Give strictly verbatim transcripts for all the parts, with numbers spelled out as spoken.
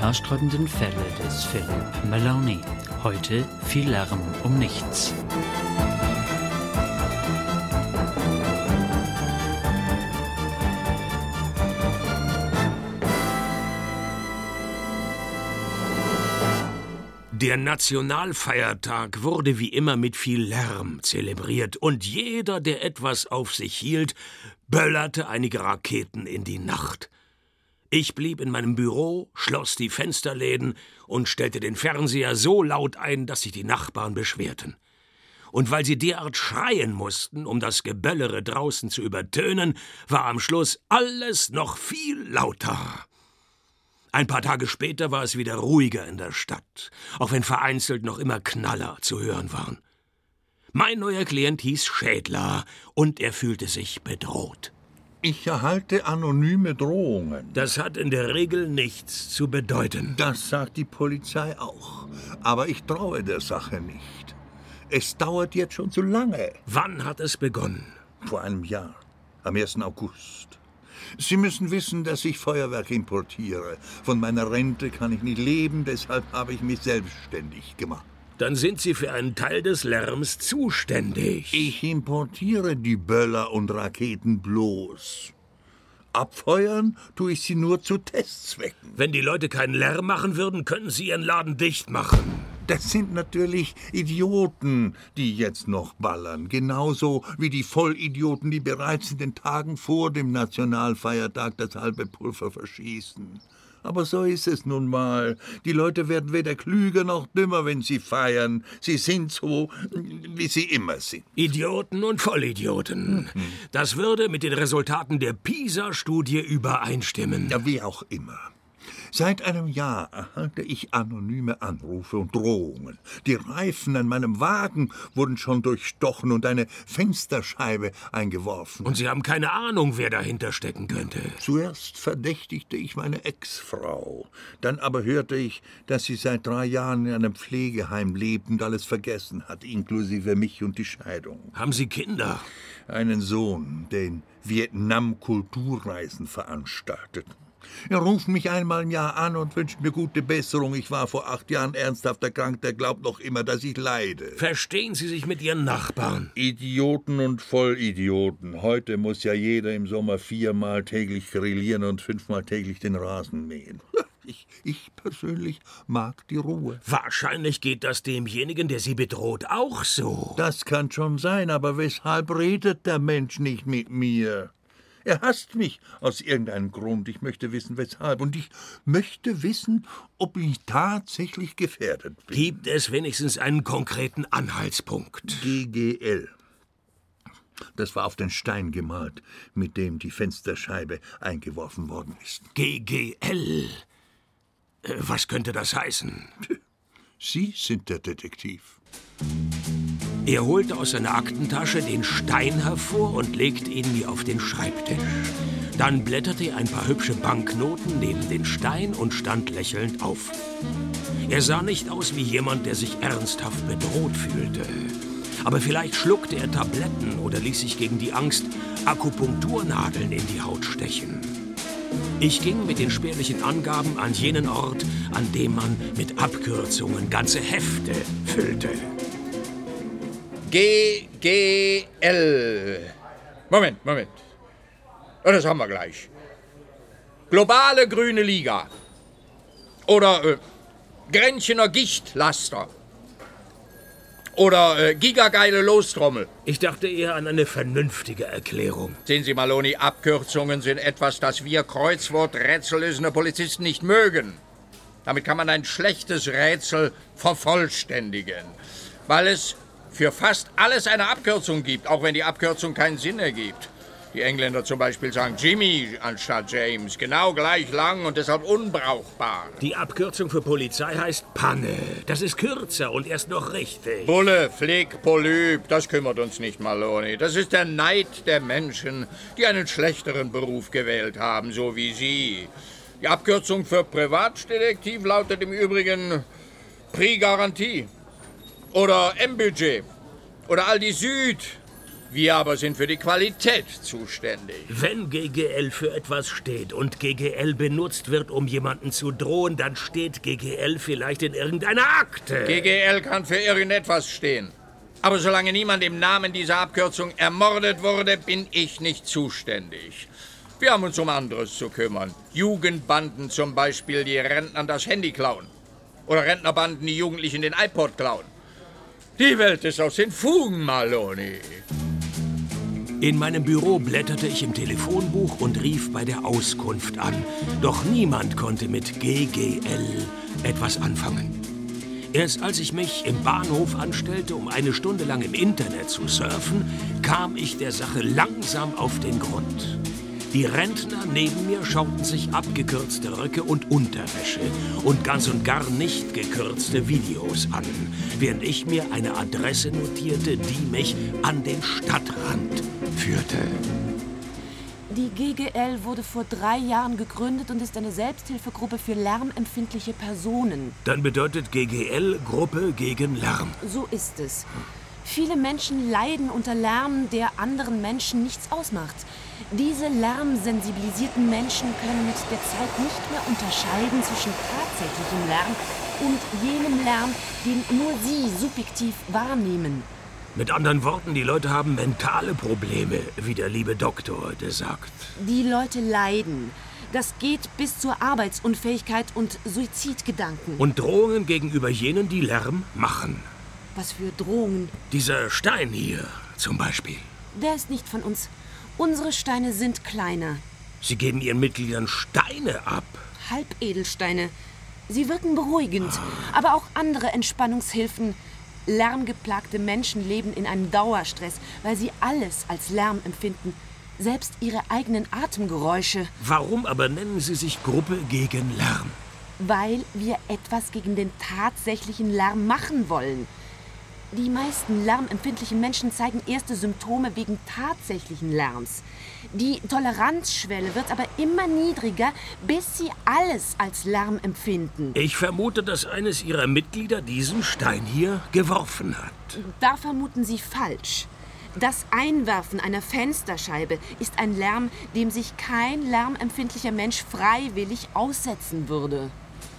haarsträubenden Fälle des Philip Maloney. Heute viel Lärm um nichts. Der Nationalfeiertag wurde wie immer mit viel Lärm zelebriert und jeder, der etwas auf sich hielt, böllerte einige Raketen in die Nacht. Ich blieb in meinem Büro, schloss die Fensterläden und stellte den Fernseher so laut ein, dass sich die Nachbarn beschwerten. Und weil sie derart schreien mussten, um das Geböllere draußen zu übertönen, war am Schluss alles noch viel lauter. Ein paar Tage später war es wieder ruhiger in der Stadt, auch wenn vereinzelt noch immer Knaller zu hören waren. Mein neuer Klient hieß Schädler und er fühlte sich bedroht. Ich erhalte anonyme Drohungen. Das hat in der Regel nichts zu bedeuten. Das sagt die Polizei auch. Aber ich traue der Sache nicht. Es dauert jetzt schon zu lange. Wann hat es begonnen? Vor einem Jahr, am ersten August. Sie müssen wissen, dass ich Feuerwerk importiere. Von meiner Rente kann ich nicht leben, deshalb habe ich mich selbstständig gemacht. Dann sind Sie für einen Teil des Lärms zuständig. Ich importiere die Böller und Raketen bloß. Abfeuern tue ich sie nur zu Testzwecken. Wenn die Leute keinen Lärm machen würden, könnten Sie Ihren Laden dicht machen. Das sind natürlich Idioten, die jetzt noch ballern. Genauso wie die Vollidioten, die bereits in den Tagen vor dem Nationalfeiertag das halbe Pulver verschießen. Aber so ist es nun mal. Die Leute werden weder klüger noch dümmer, wenn sie feiern. Sie sind so, wie sie immer sind. Idioten und Vollidioten. Mhm. Das würde mit den Resultaten der PISA-Studie übereinstimmen. Ja, wie auch immer. Seit einem Jahr erhalte ich anonyme Anrufe und Drohungen. Die Reifen an meinem Wagen wurden schon durchstochen und eine Fensterscheibe eingeworfen. Und Sie haben keine Ahnung, wer dahinter stecken könnte. Zuerst verdächtigte ich meine Ex-Frau. Dann aber hörte ich, dass sie seit drei Jahren in einem Pflegeheim lebt und alles vergessen hat, inklusive mich und die Scheidung. Haben Sie Kinder? Einen Sohn, der in Vietnam Kulturreisen veranstaltet. Er ruft mich einmal im Jahr an und wünscht mir gute Besserung. Ich war vor acht Jahren ernsthaft erkrankt. Er glaubt noch immer, dass ich leide. Verstehen Sie sich mit Ihren Nachbarn? Idioten und Vollidioten. Heute muss ja jeder im Sommer viermal täglich grillieren und fünfmal täglich den Rasen mähen. Ich, ich persönlich mag die Ruhe. Wahrscheinlich geht das demjenigen, der Sie bedroht, auch so. Das kann schon sein, aber weshalb redet der Mensch nicht mit mir? Er hasst mich aus irgendeinem Grund. Ich möchte wissen, weshalb. Und ich möchte wissen, ob ich tatsächlich gefährdet bin. Gibt es wenigstens einen konkreten Anhaltspunkt? G G L. Das war auf den Stein gemalt, mit dem die Fensterscheibe eingeworfen worden ist. G G L? Was könnte das heißen? Sie sind der Detektiv. Er holte aus seiner Aktentasche den Stein hervor und legte ihn mir auf den Schreibtisch. Dann blätterte er ein paar hübsche Banknoten neben den Stein und stand lächelnd auf. Er sah nicht aus wie jemand, der sich ernsthaft bedroht fühlte. Aber vielleicht schluckte er Tabletten oder ließ sich gegen die Angst Akupunkturnadeln in die Haut stechen. Ich ging mit den spärlichen Angaben an jenen Ort, an dem man mit Abkürzungen ganze Hefte füllte. G G L. Moment, Moment. Das haben wir gleich. Globale Grüne Liga. Oder äh, Grenchener Gichtlaster. Oder äh, gigageile Lostrommel. Ich dachte eher an eine vernünftige Erklärung. Sehen Sie, Maloney, Abkürzungen sind etwas, das wir kreuzworträtsellösende Polizisten nicht mögen. Damit kann man ein schlechtes Rätsel vervollständigen. Weil es für fast alles eine Abkürzung gibt, auch wenn die Abkürzung keinen Sinn ergibt. Die Engländer zum Beispiel sagen Jimmy anstatt James, genau gleich lang und deshalb unbrauchbar. Die Abkürzung für Polizei heißt Panne. Das ist kürzer und erst noch richtig. Bulle, Flick, Polyp, das kümmert uns nicht, Maloney. Das ist der Neid der Menschen, die einen schlechteren Beruf gewählt haben, so wie Sie. Die Abkürzung für Privatdetektiv lautet im Übrigen Prix Garantie. Oder M-Budget. Oder Aldi Süd. Wir aber sind für die Qualität zuständig. Wenn G G L für etwas steht und G G L benutzt wird, um jemanden zu drohen, dann steht G G L vielleicht in irgendeiner Akte. G G L kann für irgendetwas stehen. Aber solange niemand im Namen dieser Abkürzung ermordet wurde, bin ich nicht zuständig. Wir haben uns um anderes zu kümmern. Jugendbanden zum Beispiel, die Rentnern das Handy klauen. Oder Rentnerbanden, die Jugendlichen den iPod klauen. Die Welt ist aus den Fugen, Maloney. In meinem Büro blätterte ich im Telefonbuch und rief bei der Auskunft an. Doch niemand konnte mit G G L etwas anfangen. Erst als ich mich im Bahnhof anstellte, um eine Stunde lang im Internet zu surfen, kam ich der Sache langsam auf den Grund. Die Rentner neben mir schauten sich abgekürzte Röcke und Unterwäsche und ganz und gar nicht gekürzte Videos an, während ich mir eine Adresse notierte, die mich an den Stadtrand führte. Die G G L wurde vor drei Jahren gegründet und ist eine Selbsthilfegruppe für lärmempfindliche Personen. Dann bedeutet G G L Gruppe gegen Lärm. So ist es. Viele Menschen leiden unter Lärm, der anderen Menschen nichts ausmacht. Diese lärmsensibilisierten Menschen können mit der Zeit nicht mehr unterscheiden zwischen tatsächlichem Lärm und jenem Lärm, den nur sie subjektiv wahrnehmen. Mit anderen Worten, die Leute haben mentale Probleme, wie der liebe Doktor heute sagt. Die Leute leiden. Das geht bis zur Arbeitsunfähigkeit und Suizidgedanken. Und Drohungen gegenüber jenen, die Lärm machen. Was für Drohungen? Dieser Stein hier zum Beispiel. Der ist nicht von uns. Unsere Steine sind kleiner. Sie geben ihren Mitgliedern Steine ab. Halbedelsteine. Sie wirken beruhigend, aber auch andere Entspannungshilfen. Lärmgeplagte Menschen leben in einem Dauerstress, weil sie alles als Lärm empfinden. Selbst ihre eigenen Atemgeräusche. Warum aber nennen Sie sich Gruppe gegen Lärm? Weil wir etwas gegen den tatsächlichen Lärm machen wollen. Die meisten lärmempfindlichen Menschen zeigen erste Symptome wegen tatsächlichen Lärms. Die Toleranzschwelle wird aber immer niedriger, bis sie alles als Lärm empfinden. Ich vermute, dass eines Ihrer Mitglieder diesen Stein hier geworfen hat. Da vermuten Sie falsch. Das Einwerfen einer Fensterscheibe ist ein Lärm, dem sich kein lärmempfindlicher Mensch freiwillig aussetzen würde.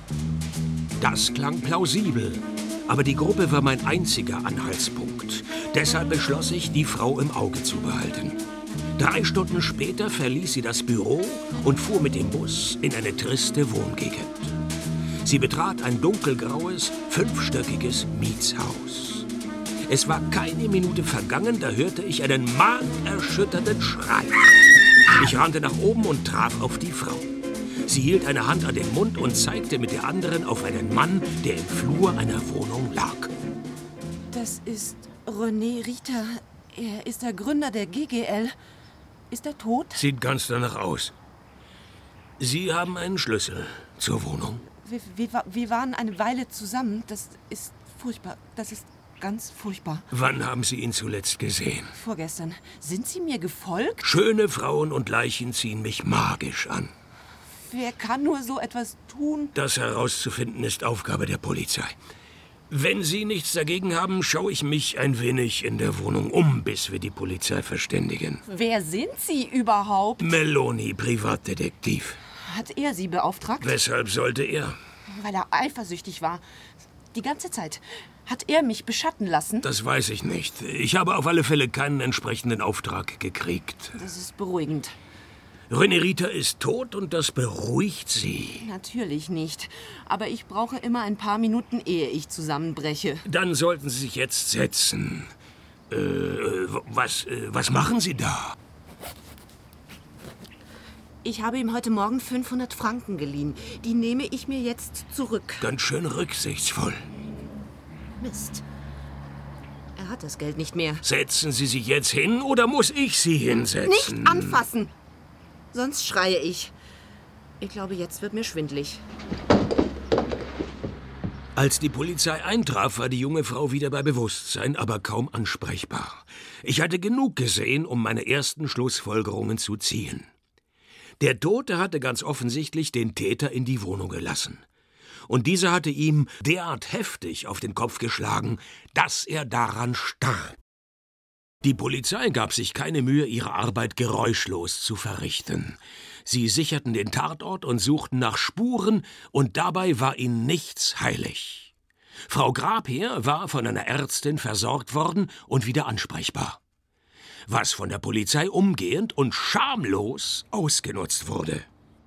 Das klang plausibel. Aber die Gruppe war mein einziger Anhaltspunkt. Deshalb beschloss ich, die Frau im Auge zu behalten. Drei Stunden später verließ sie das Büro und fuhr mit dem Bus in eine triste Wohngegend. Sie betrat ein dunkelgraues, fünfstöckiges Mietshaus. Es war keine Minute vergangen, da hörte ich einen markerschütternden Schrei. Ich rannte nach oben und traf auf die Frau. Sie hielt eine Hand an den Mund und zeigte mit der anderen auf einen Mann, der im Flur einer Wohnung lag. Das ist René Rita. Er ist der Gründer der G G L. Ist er tot? Sieht ganz danach aus. Sie haben einen Schlüssel zur Wohnung. Wir, wir, wir waren eine Weile zusammen. Das ist furchtbar. Das ist ganz furchtbar. Wann haben Sie ihn zuletzt gesehen? Vorgestern. Sind Sie mir gefolgt? Schöne Frauen und Leichen ziehen mich magisch an. Wer kann nur so etwas tun? Das herauszufinden ist Aufgabe der Polizei. Wenn Sie nichts dagegen haben, schaue ich mich ein wenig in der Wohnung um, bis wir die Polizei verständigen. Wer sind Sie überhaupt? Meloni, Privatdetektiv. Hat er Sie beauftragt? Weshalb sollte er? Weil er eifersüchtig war. Die ganze Zeit. Hat er mich beschatten lassen? Das weiß ich nicht. Ich habe auf alle Fälle keinen entsprechenden Auftrag gekriegt. Das ist beruhigend. René Rita ist tot und das beruhigt Sie. Natürlich nicht. Aber ich brauche immer ein paar Minuten, ehe ich zusammenbreche. Dann sollten Sie sich jetzt setzen. Äh, was, äh, was machen Sie da? Ich habe ihm heute Morgen fünfhundert Franken geliehen. Die nehme ich mir jetzt zurück. Ganz schön rücksichtsvoll. Mist. Er hat das Geld nicht mehr. Setzen Sie sich jetzt hin oder muss ich Sie hinsetzen? Nicht anfassen! Sonst schreie ich. Ich glaube, jetzt wird mir schwindlig. Als die Polizei eintraf, war die junge Frau wieder bei Bewusstsein, aber kaum ansprechbar. Ich hatte genug gesehen, um meine ersten Schlussfolgerungen zu ziehen. Der Tote hatte ganz offensichtlich den Täter in die Wohnung gelassen. Und dieser hatte ihm derart heftig auf den Kopf geschlagen, dass er daran starb. Die Polizei gab sich keine Mühe, ihre Arbeit geräuschlos zu verrichten. Sie sicherten den Tatort und suchten nach Spuren, und dabei war ihnen nichts heilig. Frau Grabherr war von einer Ärztin versorgt worden und wieder ansprechbar. Was von der Polizei umgehend und schamlos ausgenutzt wurde.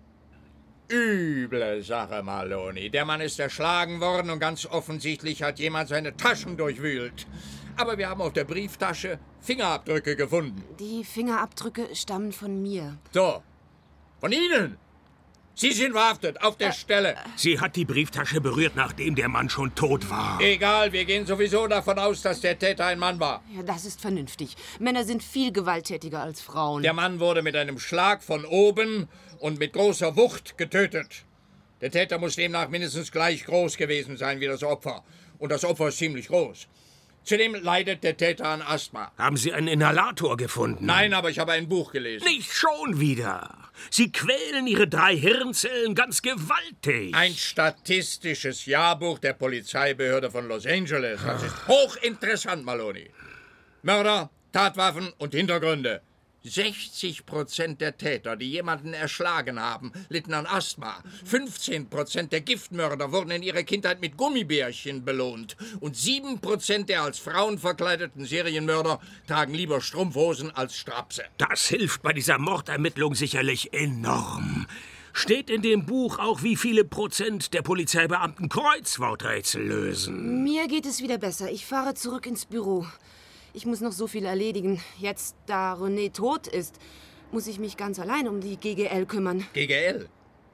Üble Sache, Maloney. Der Mann ist erschlagen worden und ganz offensichtlich hat jemand seine Taschen durchwühlt. Aber wir haben auf der Brieftasche Fingerabdrücke gefunden. Die Fingerabdrücke stammen von mir. So, von Ihnen? Sie sind verhaftet, auf der äh, Stelle. Sie hat die Brieftasche berührt, nachdem der Mann schon tot war. Egal, wir gehen sowieso davon aus, dass der Täter ein Mann war. Ja, das ist vernünftig. Männer sind viel gewalttätiger als Frauen. Der Mann wurde mit einem Schlag von oben und mit großer Wucht getötet. Der Täter muss demnach mindestens gleich groß gewesen sein wie das Opfer. Und das Opfer ist ziemlich groß. Zudem leidet der Täter an Asthma. Haben Sie einen Inhalator gefunden? Nein, aber ich habe ein Buch gelesen. Nicht schon wieder. Sie quälen Ihre drei Hirnzellen ganz gewaltig. Ein statistisches Jahrbuch der Polizeibehörde von Los Angeles. Das ist hochinteressant, Maloney. Mörder, Tatwaffen und Hintergründe. sechzig Prozent der Täter, die jemanden erschlagen haben, litten an Asthma. fünfzehn Prozent der Giftmörder wurden in ihrer Kindheit mit Gummibärchen belohnt. Und sieben Prozent der als Frauen verkleideten Serienmörder tragen lieber Strumpfhosen als Strapse. Das hilft bei dieser Mordermittlung sicherlich enorm. Steht in dem Buch auch, wie viele Prozent der Polizeibeamten Kreuzworträtsel lösen? Mir geht es wieder besser. Ich fahre zurück ins Büro. Ich muss noch so viel erledigen. Jetzt, da René tot ist, muss ich mich ganz allein um die G G L kümmern. G G L?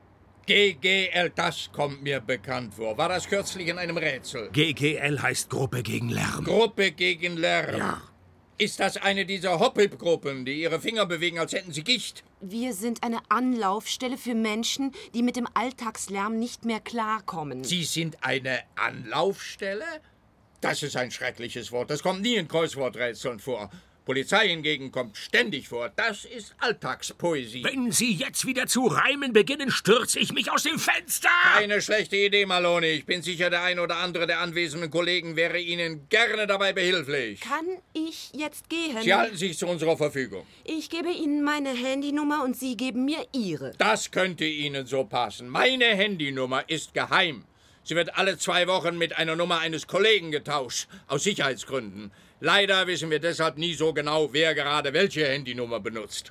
G G L, das kommt mir bekannt vor. War das kürzlich in einem Rätsel? G G L heißt Gruppe gegen Lärm. Gruppe gegen Lärm? Ja. Ist das eine dieser Hop-Hip-Gruppen, die ihre Finger bewegen, als hätten sie Gicht? Wir sind eine Anlaufstelle für Menschen, die mit dem Alltagslärm nicht mehr klarkommen. Sie sind eine Anlaufstelle? Das ist ein schreckliches Wort. Das kommt nie in Kreuzworträtseln vor. Polizei hingegen kommt ständig vor. Das ist Alltagspoesie. Wenn Sie jetzt wieder zu reimen beginnen, stürze ich mich aus dem Fenster! Keine schlechte Idee, Maloney. Ich bin sicher, der ein oder andere der anwesenden Kollegen wäre Ihnen gerne dabei behilflich. Kann ich jetzt gehen? Sie halten sich zu unserer Verfügung. Ich gebe Ihnen meine Handynummer und Sie geben mir Ihre. Das könnte Ihnen so passen. Meine Handynummer ist geheim. Sie wird alle zwei Wochen mit einer Nummer eines Kollegen getauscht, aus Sicherheitsgründen. Leider wissen wir deshalb nie so genau, wer gerade welche Handynummer benutzt.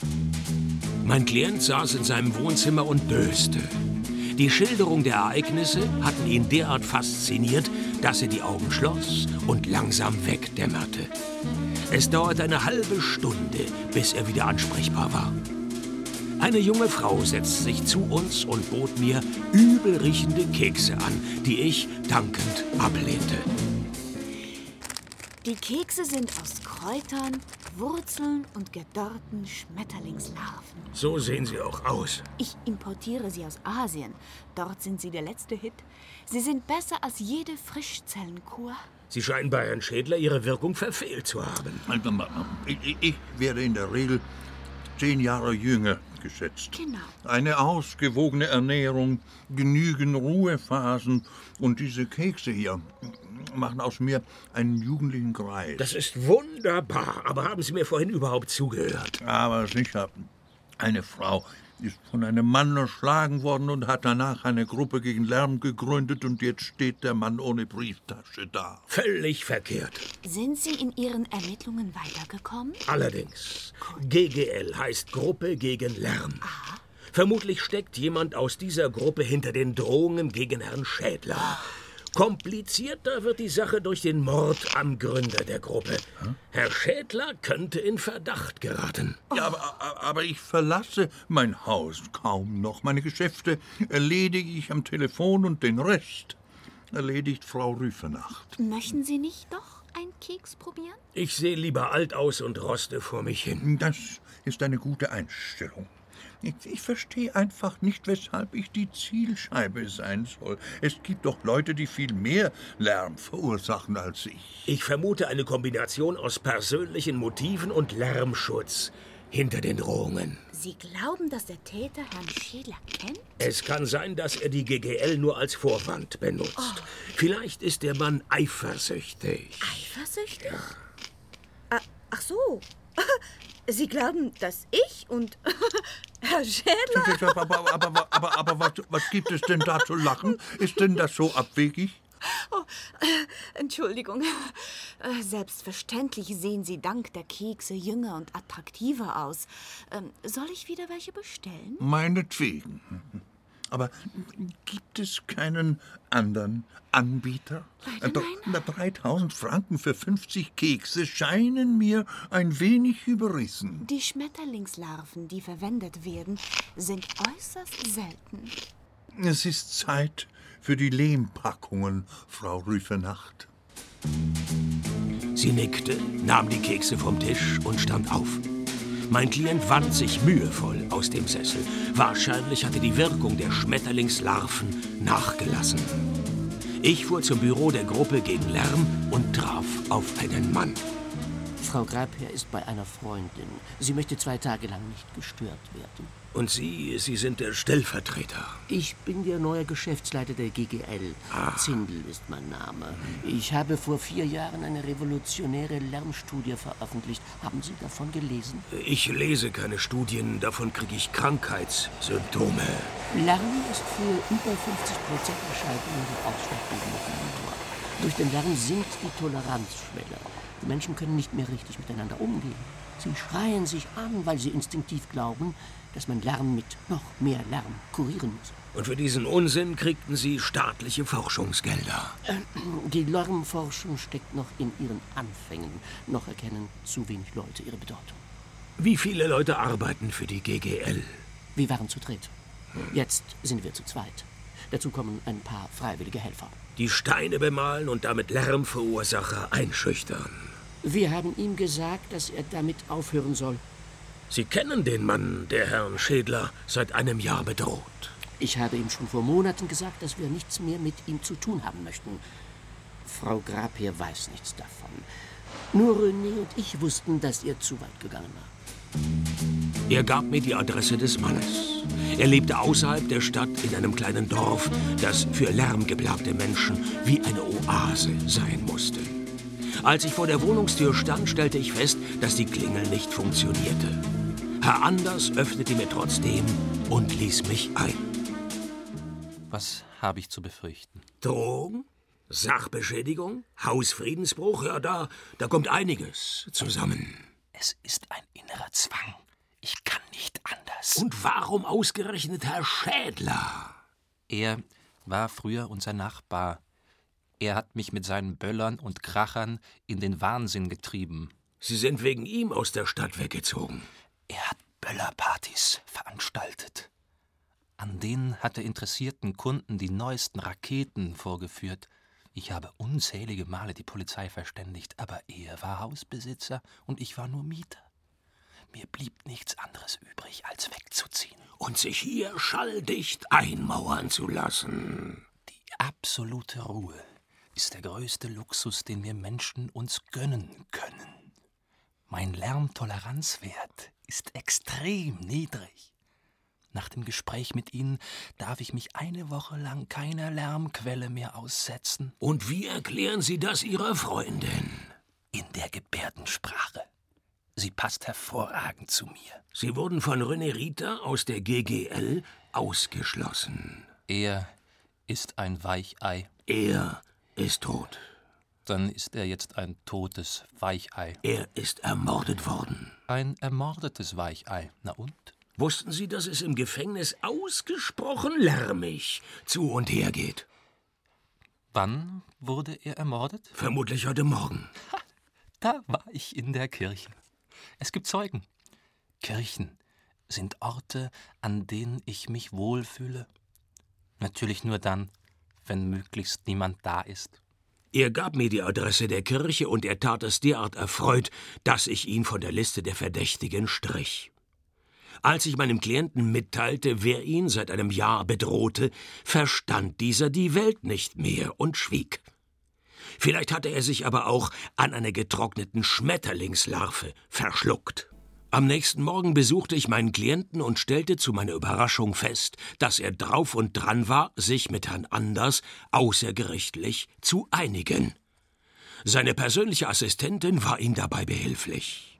Mein Klient saß in seinem Wohnzimmer und döste. Die Schilderung der Ereignisse hatten ihn derart fasziniert, dass er die Augen schloss und langsam wegdämmerte. Es dauerte eine halbe Stunde, bis er wieder ansprechbar war. Eine junge Frau setzte sich zu uns und bot mir übel riechende Kekse an, die ich dankend ablehnte. Die Kekse sind aus Kräutern, Wurzeln und gedörrten Schmetterlingslarven. So sehen sie auch aus. Ich importiere sie aus Asien. Dort sind sie der letzte Hit. Sie sind besser als jede Frischzellenkur. Sie scheinen bei Herrn Schädler ihre Wirkung verfehlt zu haben. Ich, ich werde in der Regel zehn Jahre jünger geschätzt. Genau. Eine ausgewogene Ernährung, genügend Ruhephasen und diese Kekse hier machen aus mir einen jugendlichen Greis. Das ist wunderbar, aber haben Sie mir vorhin überhaupt zugehört? Aber sicher, eine Frau ist von einem Mann erschlagen worden und hat danach eine Gruppe gegen Lärm gegründet und jetzt steht der Mann ohne Brieftasche da. Völlig verkehrt. Sind Sie in Ihren Ermittlungen weitergekommen? Allerdings. G G L heißt Gruppe gegen Lärm. Aha. Vermutlich steckt jemand aus dieser Gruppe hinter den Drohungen gegen Herrn Schädler. Komplizierter wird die Sache durch den Mord am Gründer der Gruppe. Hm? Herr Schädler könnte in Verdacht geraten. Ja, aber, aber ich verlasse mein Haus kaum noch. Meine Geschäfte erledige ich am Telefon und den Rest erledigt Frau Rüfenacht. Möchten Sie nicht doch einen Keks probieren? Ich sehe lieber alt aus und roste vor mich hin. Das ist eine gute Einstellung. Ich, ich verstehe einfach nicht, weshalb ich die Zielscheibe sein soll. Es gibt doch Leute, die viel mehr Lärm verursachen als ich. Ich vermute eine Kombination aus persönlichen Motiven und Lärmschutz hinter den Drohungen. Sie glauben, dass der Täter Herrn Schädler kennt? Es kann sein, dass er die G G L nur als Vorwand benutzt. Oh. Vielleicht ist der Mann eifersüchtig. Eifersüchtig? Ja. Ach so. Sie glauben, dass ich und Herr Schädler... Aber, aber, aber, aber, aber was, was gibt es denn da zu lachen? Ist denn das so abwegig? Oh, äh, Entschuldigung. Äh, selbstverständlich sehen Sie dank der Kekse jünger und attraktiver aus. Ähm, soll ich wieder welche bestellen? Meinetwegen. Aber gibt es keinen anderen Anbieter? Leider nein. dreitausend Franken für fünfzig Kekse scheinen mir ein wenig überrissen. Die Schmetterlingslarven, die verwendet werden, sind äußerst selten. Es ist Zeit für die Lehmpackungen, Frau Rüfenacht. Sie nickte, nahm die Kekse vom Tisch und stand auf. Mein Klient wand sich mühevoll aus dem Sessel. Wahrscheinlich hatte die Wirkung der Schmetterlingslarven nachgelassen. Ich fuhr zum Büro der Gruppe gegen Lärm und traf auf einen Mann. Frau Grabherr ist bei einer Freundin. Sie möchte zwei Tage lang nicht gestört werden. Und Sie, Sie sind der Stellvertreter? Ich bin der neue Geschäftsleiter der G G L. Ah. Zindel ist mein Name. Ich habe vor vier Jahren eine revolutionäre Lärmstudie veröffentlicht. Haben Sie davon gelesen? Ich lese keine Studien, davon kriege ich Krankheitssymptome. Lärm ist für über fünfzig Prozent der Scheidungen der ausschlaggebende Faktor. Durch den Lärm sinkt die Toleranzschwelle. Die Menschen können nicht mehr richtig miteinander umgehen. Sie schreien sich an, weil sie instinktiv glauben, dass man Lärm mit noch mehr Lärm kurieren muss. Und für diesen Unsinn kriegten Sie staatliche Forschungsgelder. Die Lärmforschung steckt noch in ihren Anfängen. Noch erkennen zu wenig Leute ihre Bedeutung. Wie viele Leute arbeiten für die G G L? Wir waren zu dritt. Jetzt sind wir zu zweit. Dazu kommen ein paar freiwillige Helfer. Die Steine bemalen und damit Lärmverursacher einschüchtern. Wir haben ihm gesagt, dass er damit aufhören soll. Sie kennen den Mann, der Herrn Schädler, seit einem Jahr bedroht. Ich habe ihm schon vor Monaten gesagt, dass wir nichts mehr mit ihm zu tun haben möchten. Frau Grabherr weiß nichts davon. Nur René und ich wussten, dass er zu weit gegangen war. Er gab mir die Adresse des Mannes. Er lebte außerhalb der Stadt in einem kleinen Dorf, das für lärmgeplagte Menschen wie eine Oase sein musste. Als ich vor der Wohnungstür stand, stellte ich fest, dass die Klingel nicht funktionierte. Herr Anders öffnete mir trotzdem und ließ mich ein. Was habe ich zu befürchten? Drohung? Sachbeschädigung? Hausfriedensbruch? Ja, da, da kommt einiges zusammen. Es ist ein innerer Zwang. Ich kann nicht anders. Und warum ausgerechnet Herr Schädler? Er war früher unser Nachbar. Er hat mich mit seinen Böllern und Krachern in den Wahnsinn getrieben. Sie sind wegen ihm aus der Stadt weggezogen. Er hat Böllerpartys veranstaltet. An denen hat er interessierten Kunden die neuesten Raketen vorgeführt. Ich habe unzählige Male die Polizei verständigt, aber er war Hausbesitzer und ich war nur Mieter. Mir blieb nichts anderes übrig, als wegzuziehen. Und sich hier schalldicht einmauern zu lassen. Die absolute Ruhe ist der größte Luxus, den wir Menschen uns gönnen können. Mein Lärmtoleranzwert ist extrem niedrig. Nach dem Gespräch mit Ihnen darf ich mich eine Woche lang keiner Lärmquelle mehr aussetzen. Und wie erklären Sie das Ihrer Freundin? In der Gebärdensprache. Sie passt hervorragend zu mir. Sie wurden von René Rieter aus der G G L ausgeschlossen. Er ist ein Weichei. Er ist tot. Dann ist er jetzt ein totes Weichei. Er ist ermordet worden. Ein ermordetes Weichei. Na und? Wussten Sie, dass es im Gefängnis ausgesprochen lärmig zu und her geht? Wann wurde er ermordet? Vermutlich heute Morgen. Ha, da war ich in der Kirche. Es gibt Zeugen. Kirchen sind Orte, an denen ich mich wohlfühle. Natürlich nur dann, wenn möglichst niemand da ist. Er gab mir die Adresse der Kirche und er tat es derart erfreut, dass ich ihn von der Liste der Verdächtigen strich. Als ich meinem Klienten mitteilte, wer ihn seit einem Jahr bedrohte, verstand dieser die Welt nicht mehr und schwieg. Vielleicht hatte er sich aber auch an einer getrockneten Schmetterlingslarve verschluckt. Am nächsten Morgen besuchte ich meinen Klienten und stellte zu meiner Überraschung fest, dass er drauf und dran war, sich mit Herrn Anders außergerichtlich zu einigen. Seine persönliche Assistentin war ihm dabei behilflich.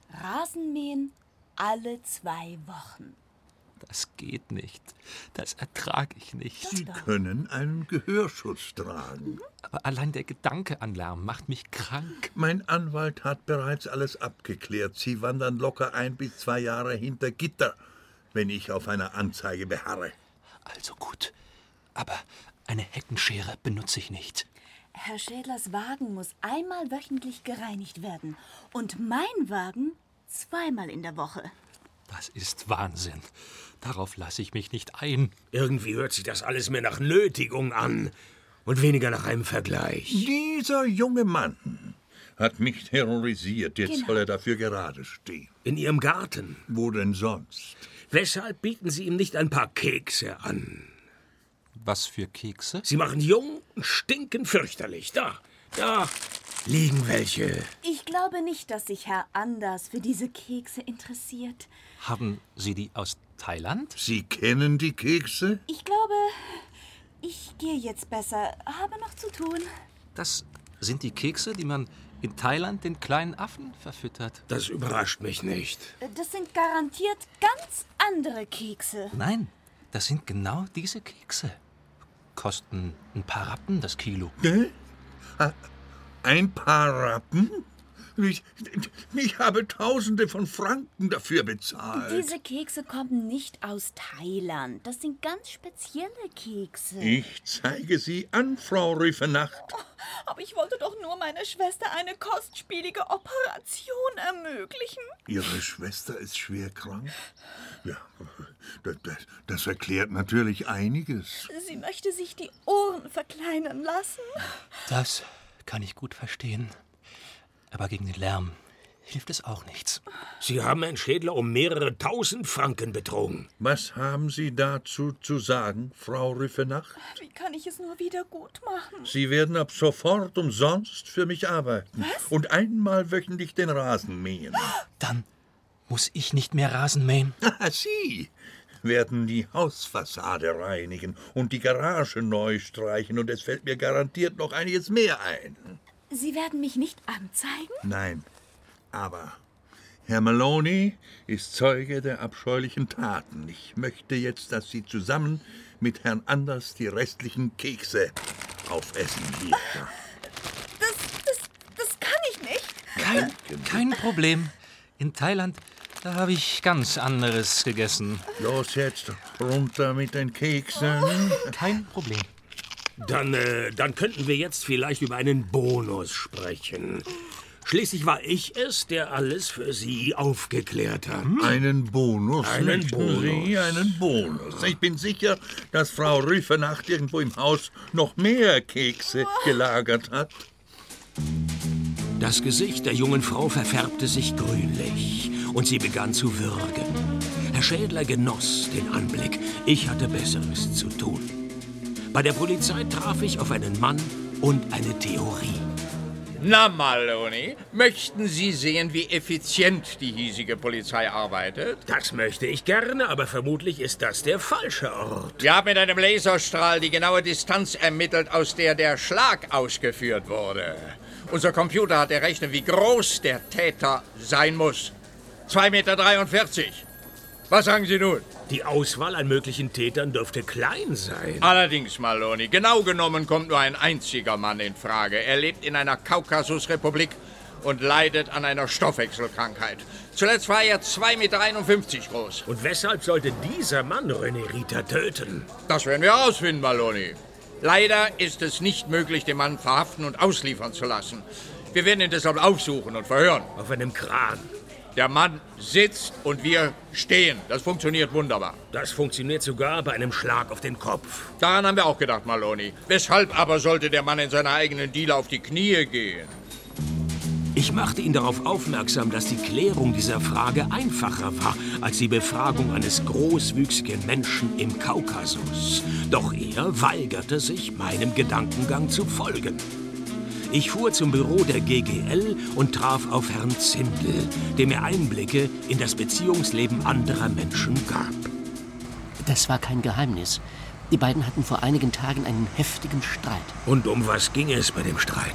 Rasenmähen alle zwei Wochen. Das geht nicht. Das ertrage ich nicht. Sie können einen Gehörschutz tragen. Aber allein der Gedanke an Lärm macht mich krank. Mein Anwalt hat bereits alles abgeklärt. Sie wandern locker ein bis zwei Jahre hinter Gitter, wenn ich auf einer Anzeige beharre. Also gut. Aber eine Heckenschere benutze ich nicht. Herr Schädlers Wagen muss einmal wöchentlich gereinigt werden. Und mein Wagen zweimal in der Woche. Das ist Wahnsinn. Darauf lasse ich mich nicht ein. Irgendwie hört sich das alles mehr nach Nötigung an und weniger nach einem Vergleich. Dieser junge Mann hat mich terrorisiert. Jetzt Genau. soll er dafür gerade stehen. In Ihrem Garten. Wo denn sonst? Weshalb bieten Sie ihm nicht ein paar Kekse an? Was für Kekse? Sie machen jung und stinken fürchterlich. Da, da liegen welche. Ich glaube nicht, dass sich Herr Anders für diese Kekse interessiert. Haben Sie die aus Thailand? Sie kennen die Kekse? Ich glaube, ich gehe jetzt besser. Habe noch zu tun. Das sind die Kekse, die man in Thailand den kleinen Affen verfüttert. Das überrascht mich nicht. Das sind garantiert ganz andere Kekse. Nein, das sind genau diese Kekse. Kosten ein paar Rappen das Kilo. Hä? Ein paar Rappen? Ich, ich habe Tausende von Franken dafür bezahlt. Diese Kekse kommen nicht aus Thailand. Das sind ganz spezielle Kekse. Ich zeige sie an, Frau Rüfenacht. Aber ich wollte doch nur meiner Schwester eine kostspielige Operation ermöglichen. Ihre Schwester ist schwer krank? Ja, das, das, das erklärt natürlich einiges. Sie möchte sich die Ohren verkleinern lassen. Das kann ich gut verstehen. Aber gegen den Lärm hilft es auch nichts. Sie haben Herrn Schädler um mehrere tausend Franken betrogen. Was haben Sie dazu zu sagen, Frau Rüfenacht? Wie kann ich es nur wieder gut machen? Sie werden ab sofort umsonst für mich arbeiten. Was? Und einmal wöchentlich den Rasen mähen. Dann muss ich nicht mehr Rasen mähen. Ah, Sie werden die Hausfassade reinigen und die Garage neu streichen. Und es fällt mir garantiert noch einiges mehr ein. Sie werden mich nicht anzeigen? Nein, aber Herr Maloney ist Zeuge der abscheulichen Taten. Ich möchte jetzt, dass Sie zusammen mit Herrn Anders die restlichen Kekse aufessen. Hier. Das, das, das kann ich nicht. Kein, kein Problem. In Thailand, da habe ich ganz anderes gegessen. Los jetzt, runter mit den Keksen. Kein Problem. Dann, äh, dann könnten wir jetzt vielleicht über einen Bonus sprechen. Schließlich war ich es, der alles für Sie aufgeklärt hat. Einen Bonus, Einen möchten Bonus. Sie? Einen Bonus. Ich bin sicher, dass Frau Rüfenacht irgendwo im Haus noch mehr Kekse gelagert hat. Das Gesicht der jungen Frau verfärbte sich grünlich und sie begann zu würgen. Herr Schädler genoss den Anblick. Ich hatte Besseres zu tun. Bei der Polizei traf ich auf einen Mann und eine Theorie. Na, Maloney, möchten Sie sehen, wie effizient die hiesige Polizei arbeitet? Das möchte ich gerne, aber vermutlich ist das der falsche Ort. Wir haben mit einem Laserstrahl die genaue Distanz ermittelt, aus der der Schlag ausgeführt wurde. Unser Computer hat errechnet, wie groß der Täter sein muss. zwei Meter dreiundvierzig. Was sagen Sie nun? Die Auswahl an möglichen Tätern dürfte klein sein. Allerdings, Maloney, genau genommen kommt nur ein einziger Mann in Frage. Er lebt in einer Kaukasusrepublik und leidet an einer Stoffwechselkrankheit. Zuletzt war er zwei Meter einundfünfzig groß. Und weshalb sollte dieser Mann René Rita töten? Das werden wir herausfinden, Maloney. Leider ist es nicht möglich, den Mann verhaften und ausliefern zu lassen. Wir werden ihn deshalb aufsuchen und verhören. Auf einem Kran. Der Mann sitzt und wir stehen. Das funktioniert wunderbar. Das funktioniert sogar bei einem Schlag auf den Kopf. Daran haben wir auch gedacht, Maloney. Weshalb aber sollte der Mann in seiner eigenen Diele auf die Knie gehen? Ich machte ihn darauf aufmerksam, dass die Klärung dieser Frage einfacher war als die Befragung eines großwüchsigen Menschen im Kaukasus. Doch er weigerte sich, meinem Gedankengang zu folgen. Ich fuhr zum Büro der G G L und traf auf Herrn Zindel, der mir Einblicke in das Beziehungsleben anderer Menschen gab. Das war kein Geheimnis. Die beiden hatten vor einigen Tagen einen heftigen Streit. Und um was ging es bei dem Streit?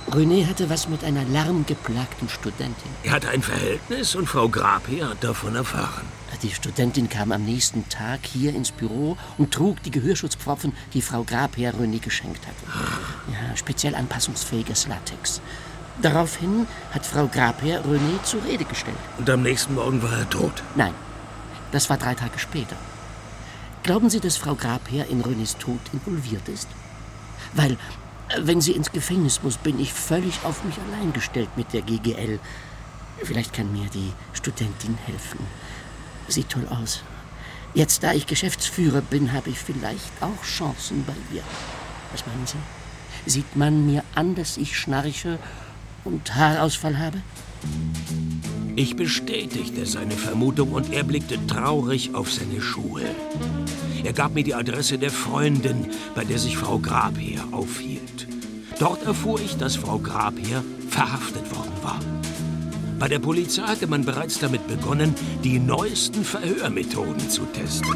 René hatte was mit einer lärmgeplagten Studentin. Er hatte ein Verhältnis und Frau Grapier hat davon erfahren. Die Studentin kam am nächsten Tag hier ins Büro und trug die Gehörschutzpfropfen, die Frau Grapier René geschenkt hatte. Ja, speziell anpassungsfähiges Latex. Daraufhin hat Frau Grapier René zur Rede gestellt. Und am nächsten Morgen war er tot? Nein, das war drei Tage später. Glauben Sie, dass Frau Grapier in Renés Tod involviert ist? Weil, wenn sie ins Gefängnis muss, bin ich völlig auf mich allein gestellt mit der G G L. Vielleicht kann mir die Studentin helfen. Sieht toll aus. Jetzt, da ich Geschäftsführer bin, habe ich vielleicht auch Chancen bei ihr. Was meinen Sie? Sieht man mir an, dass ich schnarche und Haarausfall habe? Ich bestätigte seine Vermutung und er blickte traurig auf seine Schuhe. Er gab mir die Adresse der Freundin, bei der sich Frau Grapier aufhielt. Dort erfuhr ich, dass Frau Grapier verhaftet worden war. Bei der Polizei hatte man bereits damit begonnen, die neuesten Verhörmethoden zu testen.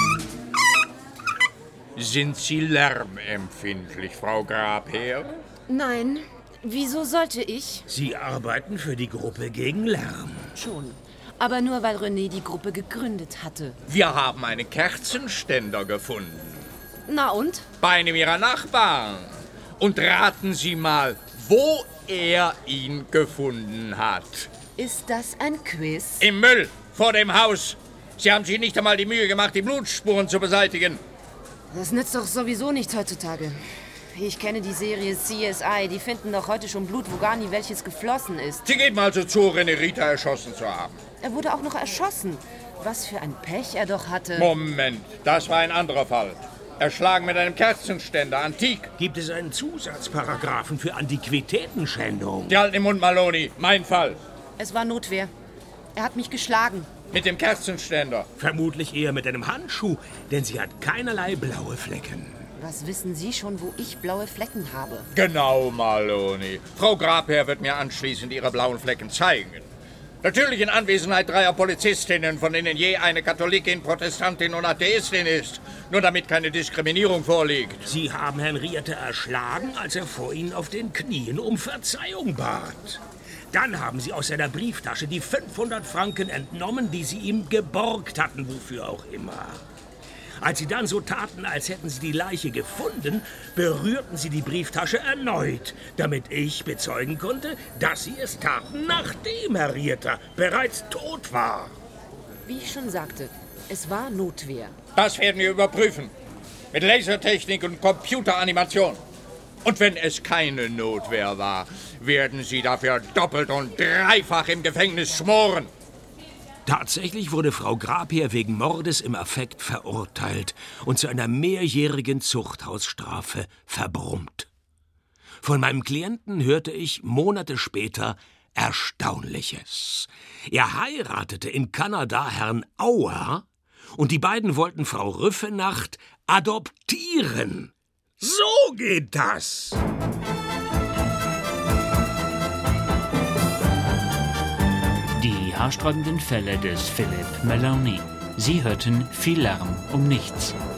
Sind Sie lärmempfindlich, Frau Grapier? Nein, wieso sollte ich? Sie arbeiten für die Gruppe gegen Lärm. Schon. Aber nur, weil René die Gruppe gegründet hatte. Wir haben einen Kerzenständer gefunden. Na und? Bei einem Ihrer Nachbarn. Und raten Sie mal, wo er ihn gefunden hat. Ist das ein Quiz? Im Müll, vor dem Haus. Sie haben sich nicht einmal die Mühe gemacht, die Blutspuren zu beseitigen. Das nützt doch sowieso nichts heutzutage. Ich kenne die Serie C S I. Die finden doch heute schon Blut, wo gar nie welches geflossen ist. Sie geben also zu, René Rita erschossen zu haben. Er wurde auch noch erschossen. Was für ein Pech er doch hatte. Moment, das war ein anderer Fall. Erschlagen mit einem Kerzenständer, antik. Gibt es einen Zusatzparagraphen für Antiquitätenschändung? Die halten den Mund, Maloney. Mein Fall. Es war Notwehr. Er hat mich geschlagen. Mit dem Kerzenständer. Vermutlich eher mit einem Handschuh, denn sie hat keinerlei blaue Flecken. Was wissen Sie schon, wo ich blaue Flecken habe? Genau, Maloney. Frau Grapier wird mir anschließend ihre blauen Flecken zeigen. Natürlich in Anwesenheit dreier Polizistinnen, von denen je eine Katholikin, Protestantin und Atheistin ist. Nur damit keine Diskriminierung vorliegt. Sie haben Herrn Riete erschlagen, als er vor Ihnen auf den Knien um Verzeihung bat. Dann haben Sie aus seiner Brieftasche die fünfhundert Franken entnommen, die Sie ihm geborgt hatten, wofür auch immer. Als Sie dann so taten, als hätten Sie die Leiche gefunden, berührten Sie die Brieftasche erneut, damit ich bezeugen konnte, dass Sie es taten, nachdem Herr Rieter bereits tot war. Wie ich schon sagte, es war Notwehr. Das werden wir überprüfen. Mit Lasertechnik und Computeranimation. Und wenn es keine Notwehr war, werden Sie dafür doppelt und dreifach im Gefängnis schmoren. Tatsächlich wurde Frau Grapier wegen Mordes im Affekt verurteilt und zu einer mehrjährigen Zuchthausstrafe verbrummt. Von meinem Klienten hörte ich Monate später Erstaunliches. Er heiratete in Kanada Herrn Auer und die beiden wollten Frau Rüffenacht adoptieren. So geht das! Die haarsträubenden Fälle des Philippe Maloney. Sie hörten Viel Lärm um nichts.